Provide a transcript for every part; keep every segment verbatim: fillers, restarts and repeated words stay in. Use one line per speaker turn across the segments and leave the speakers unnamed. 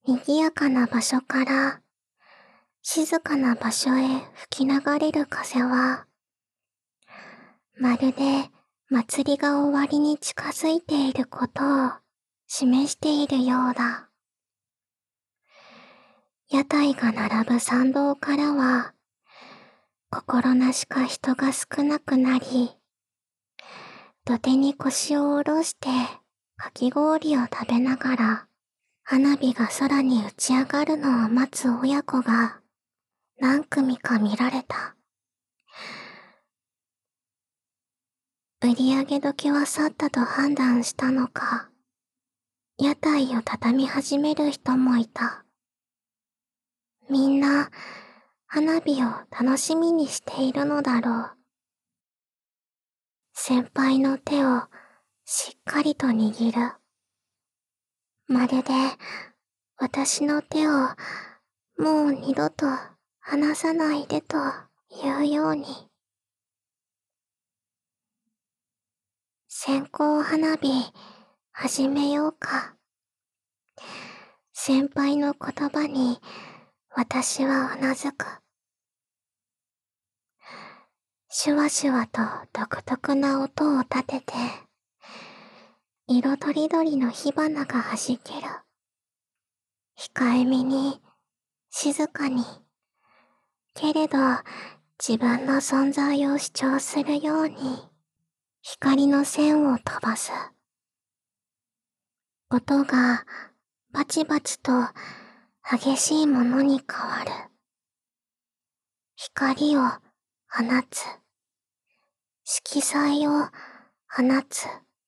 賑やかな場所から静かな場所へ吹き流れる風は、まるで祭りが終わりに近づいていることを示しているようだ。屋台が並ぶ参道からは、心なしか人が少なくなり、土手に腰を下ろしてかき氷を食べながら、花火が空に打ち上がるのを待つ親子が何組か見られた。売り上げ時は去ったと判断したのか、屋台を畳み始める人もいた。みんな花火を楽しみにしているのだろう。先輩の手をしっかりと握る。まるで私の手をもう二度と離さないでというように。線香花火始めようか。先輩の言葉に私はうなずく。シュワシュワと独特な音を立てて、色とりどりの火花が弾ける。控えめに、静かに、けれど自分の存在を主張するように、光の線を飛ばす。音がバチバチと激しいものに変わる。光を放つ。色彩を放つ。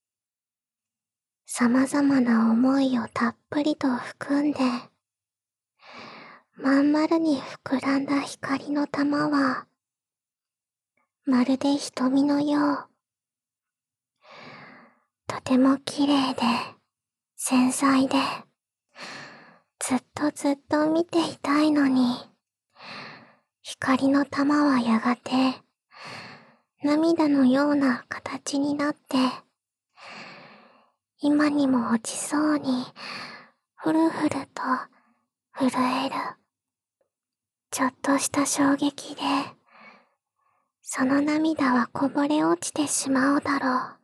様々な思いをたっぷりと含んで、まん丸に膨らんだ光の玉は、まるで瞳のよう。とても綺麗で、繊細で、ずっとずっと見ていたいのに、光の玉はやがて、涙のような形になって、今にも落ちそうに、ふるふると震える。ちょっとした衝撃で、その涙はこぼれ落ちてしまうだろう。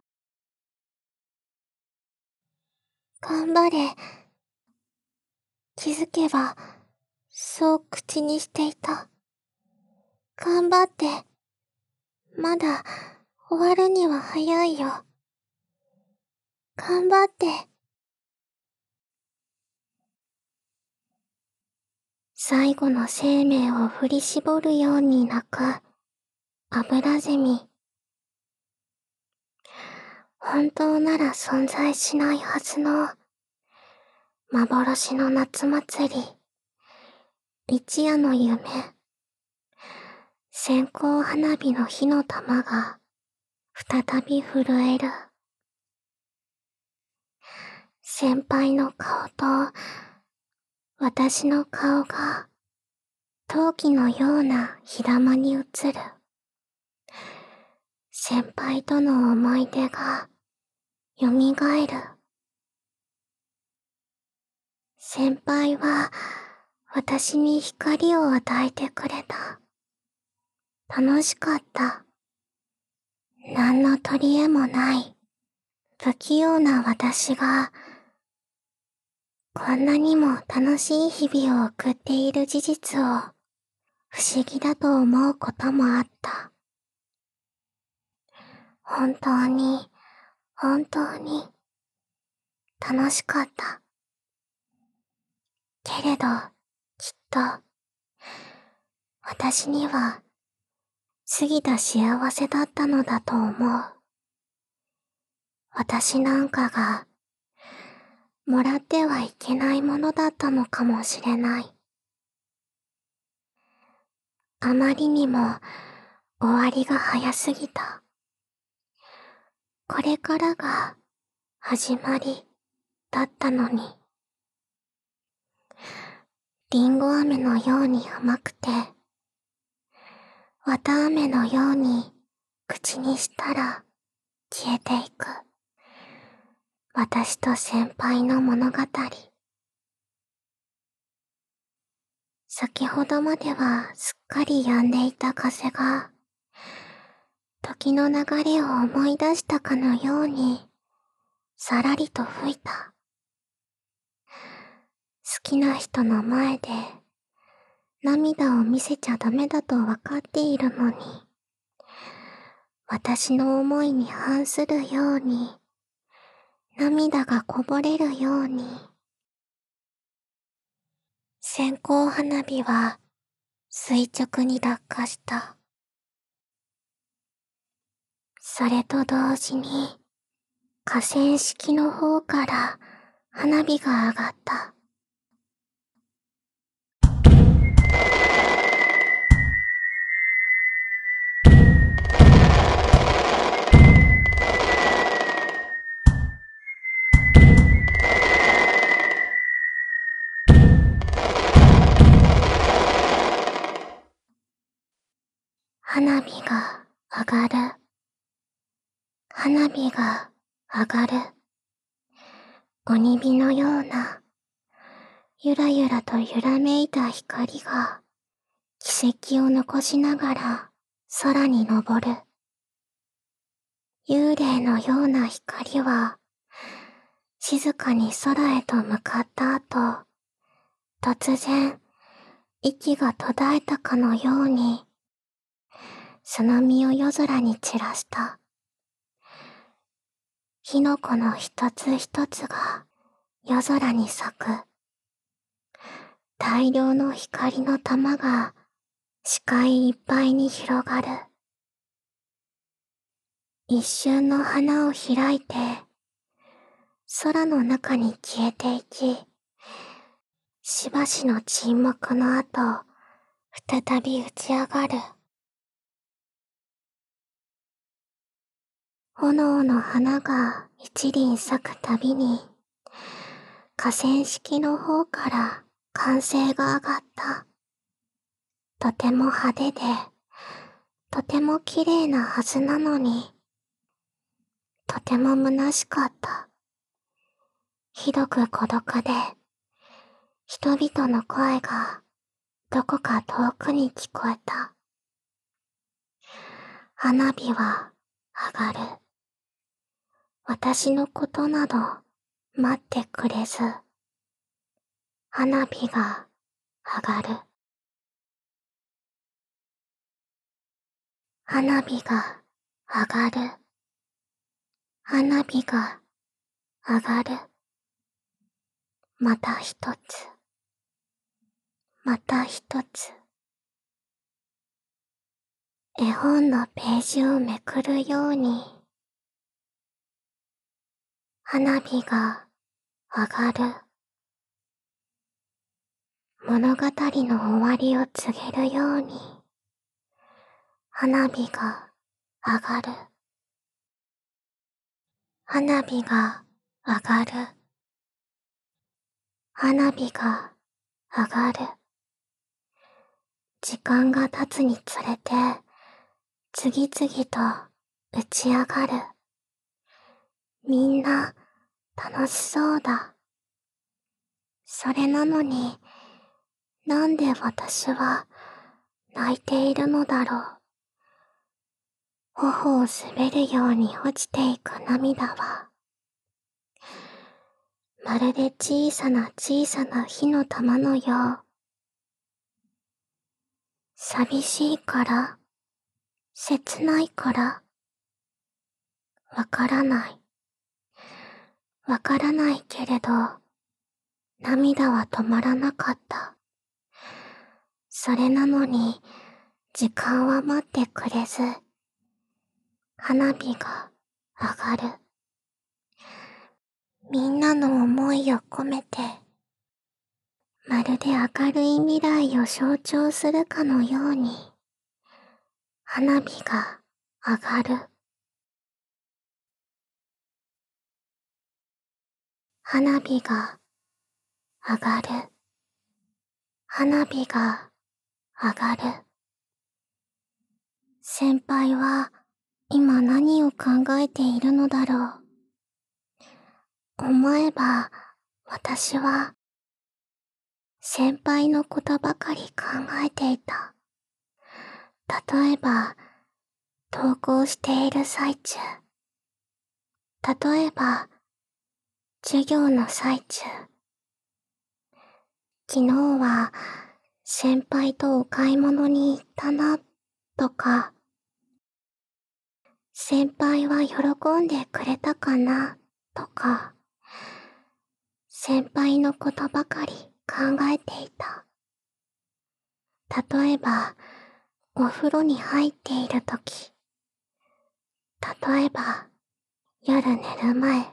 頑張れ。気づけば、そう口にしていた。頑張って。まだ終わるには早いよ。頑張って。最後の生命を振り絞るように鳴くアブラゼミ。本当なら存在しないはずの幻の夏祭り、一夜の夢、線香花火の火の玉が再び震える。先輩の顔と私の顔が陶器のような火玉に映る。先輩との思い出が蘇る。先輩は私に光を与えてくれた。楽しかった。何の取り柄もない不器用な私がこんなにも楽しい日々を送っている事実を不思議だと思うこともあった。本当に、本当に楽しかった。けれど、きっと、私には過ぎた幸せだったのだと思う。私なんかが、もらってはいけないものだったのかもしれない。あまりにも終わりが早すぎた。これからが始まりだったのに。りんご飴のように甘くて、綿飴のように口にしたら消えていく。私と先輩の物語。 先ほどまではすっかり止んでいた風が、時の流れを思い出したかのように、さらりと吹いた。好きな人の前で、涙を見せちゃダメだとわかっているのに、私の思いに反するように、涙がこぼれるように、線香花火は垂直に落下した。それと同時に、河川敷の方から花火が上がった。花火が上がる。花火が上がる。鬼火のような、ゆらゆらと揺らめいた光が、軌跡を残しながら空に昇る。幽霊のような光は、静かに空へと向かった後、突然、息が途絶えたかのように、その実を夜空に散らした。火の粉の一つ一つが夜空に咲く。大量の光の玉が視界いっぱいに広がる。一瞬の花を開いて、空の中に消えていき、しばしの沈黙の後、再び打ち上がる。炎の花が一輪咲くたびに、河川敷の方から歓声が上がった。とても派手で、とても綺麗なはずなのに、とても虚しかった。ひどく孤独で、人々の声がどこか遠くに聞こえた。花火は上がる。私のことなど待ってくれず、花火が上がる。花火が上がる。花火が上がる。また一つ。また一つ。絵本のページをめくるように、花火が上がる。物語の終わりを告げるように、花火が上がる。花火が上がる。花火が上がる。時間が経つにつれて、次々と打ち上がる。みんな楽しそうだ。それなのに、なんで私は泣いているのだろう。頬を滑るように落ちていく涙は、まるで小さな小さな火の玉のよう。寂しいから、切ないから、わからない。わからないけれど、涙は止まらなかった。それなのに、時間は待ってくれず、花火が上がる。みんなの思いを込めて、まるで明るい未来を象徴するかのように、花火が上がる。花火が上がる。花火が上がる。先輩は今何を考えているのだろう。思えば私は先輩のことばかり考えていた。例えば、登校している最中。例えば、授業の最中。昨日は先輩とお買い物に行ったな、とか、先輩は喜んでくれたかな、とか、先輩のことばかり考えていた。例えば、お風呂に入っているとき。例えば、夜寝る前。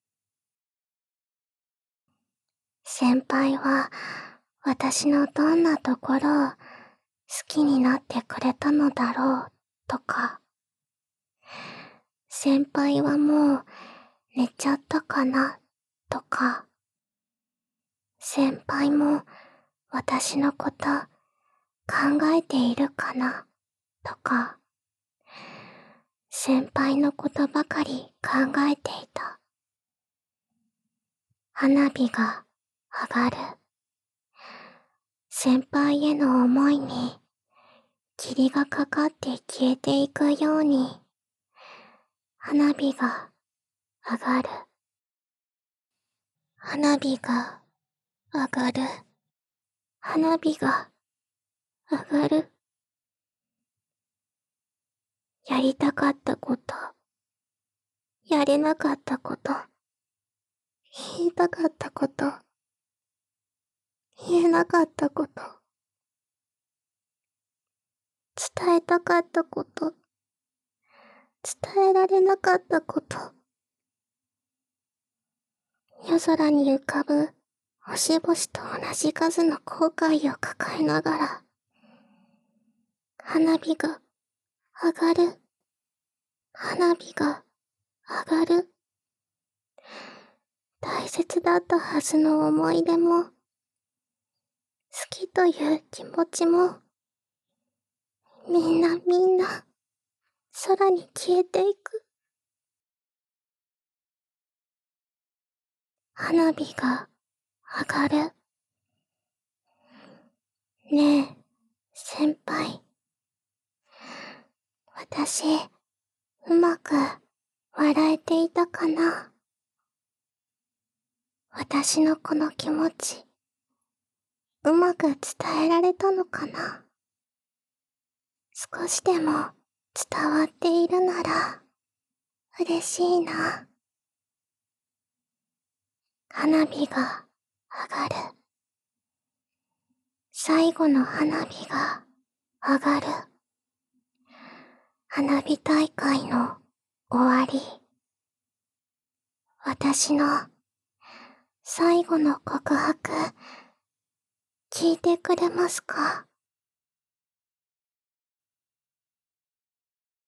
先輩は私のどんなところを好きになってくれたのだろうとか、先輩はもう寝ちゃったかなとか、先輩も私のこと考えているかなとか、先輩のことばかり考えていた。花火が上がる。先輩への思いに霧がかかって消えていくように、花火が上がる。花火が上がる。花火が上がる。やりたかったこと、やれなかったこと、言いたかったこと、言えなかったこと、伝えたかったこと、伝えられなかったこと、夜空に浮かぶ星々と同じ数の後悔を抱えながら、花火が上がる。花火が上がる。大切だったはずの思い出も、好きという気持ちも、みんなみんな、空に消えていく。花火が上がる。ねえ、先輩。私、うまく笑えていたかな？私のこの気持ち、うまく伝えられたのかな？少しでも伝わっているなら、嬉しいな。花火が上がる。最後の花火が上がる。花火大会の終わり。私の最後の告白、聞いてくれますか？